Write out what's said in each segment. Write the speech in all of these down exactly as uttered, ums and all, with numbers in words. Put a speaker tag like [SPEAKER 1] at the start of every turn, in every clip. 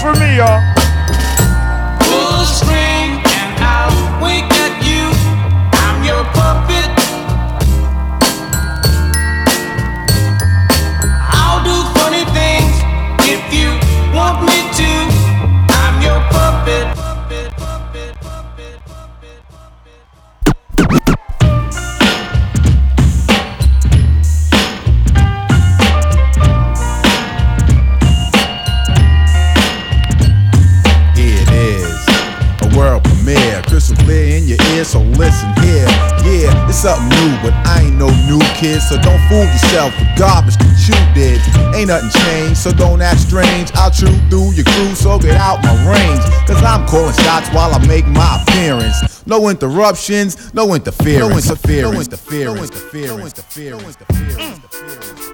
[SPEAKER 1] for me, y'all.
[SPEAKER 2] Full string and I'll wink at you. I'm your puppet. I'll do funny things if you want me to. I'm your puppet. Puppet, puppet, puppet, puppet, puppet.
[SPEAKER 3] Crystal clear in your ear, so listen here. Yeah, it's something new, but I ain't no new kid, so don't fool yourself with garbage that you did. Ain't nothing changed, so don't act strange. I'll chew through your crew, so get out my range. Cause I'm calling shots while I make my appearance. No interruptions, no interference. No interference, no interference, no interference, no interference, no interference.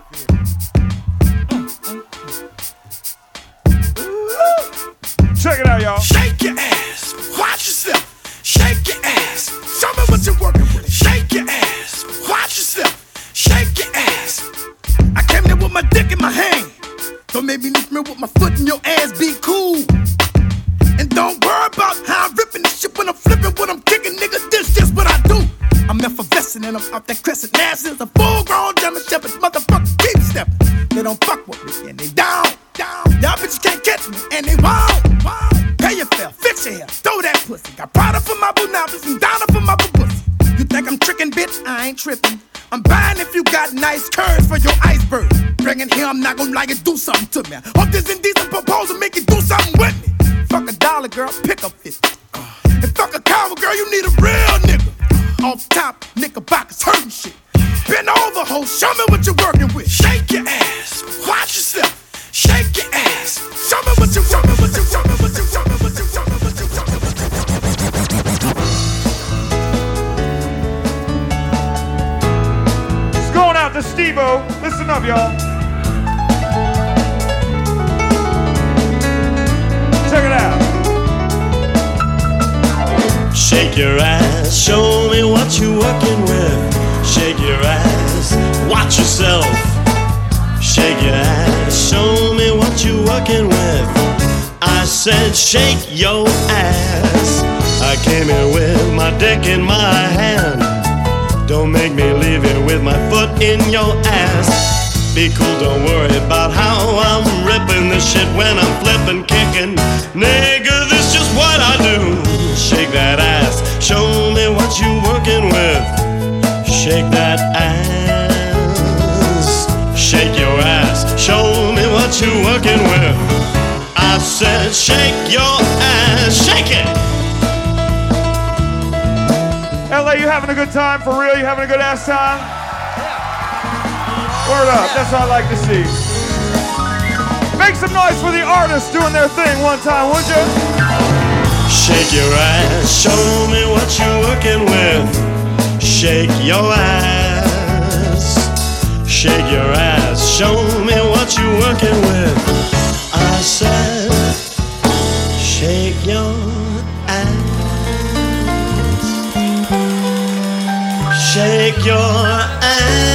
[SPEAKER 1] Check it out, y'all.
[SPEAKER 4] Shake your ass, watch yourself. Shake your ass, show me what you're working with. Shake your ass, watch yourself. Shake your ass. I came there with my dick in my hand. Don't make me lift me with my foot in your ass, be cool. And don't worry about how I'm ripping this shit when I'm flipping, when I'm kicking, nigga, this just what I do. I'm effervescing and I'm off that crescent. Now since a full-grown German Shepherd, motherfucker keep stepping. They don't fuck with me and they down, down. Y'all bitches can't catch me and they won't, won't. Pay your fare, fix your hair, throw that pussy. Got Prada for my boonabbas and Donna for my pussy. You think I'm tricking, bitch? I ain't tripping. I'm buying if you got nice curves for your iceberg. Bring it here, I'm not gonna like it, do something to me. Hope this indecent proposal make you do something with me. Fuck a dollar, girl, pick up fifty. And fuck a cowboy, girl, you need a real nigga. Off top, knickerbockers hurting shit. Bend over, ho, show me what you're working with. Shake your ass, watch yourself. Shake your ass, show me what you're working with. Show me what you're working with. Show me what you're working with.
[SPEAKER 1] It's going out to Steve-O. Listen up, y'all. Check it out.
[SPEAKER 5] Shake your ass, show me what you're working with. Shake your ass, watch yourself. Shake your ass, show me what you're working with. I said shake your ass. I came here with my dick in my hand. Don't make me leave here with my foot in your ass. Be cool, don't worry about how I'm ripping this shit when I'm flipping, kicking. Nigga, this just what I do. Shake that ass, show me what you working with. Shake that ass, shake your ass, show me what you working with. I said shake your ass, shake it.
[SPEAKER 1] L A, you having a good time? For real, you having a good ass time? Word up, that's what I like to see. Make some noise for the artists doing their thing one time, would you?
[SPEAKER 5] Shake your ass, show me what you're working with. Shake your ass, shake your ass, show me what you're working with. I said, shake your ass, shake your ass.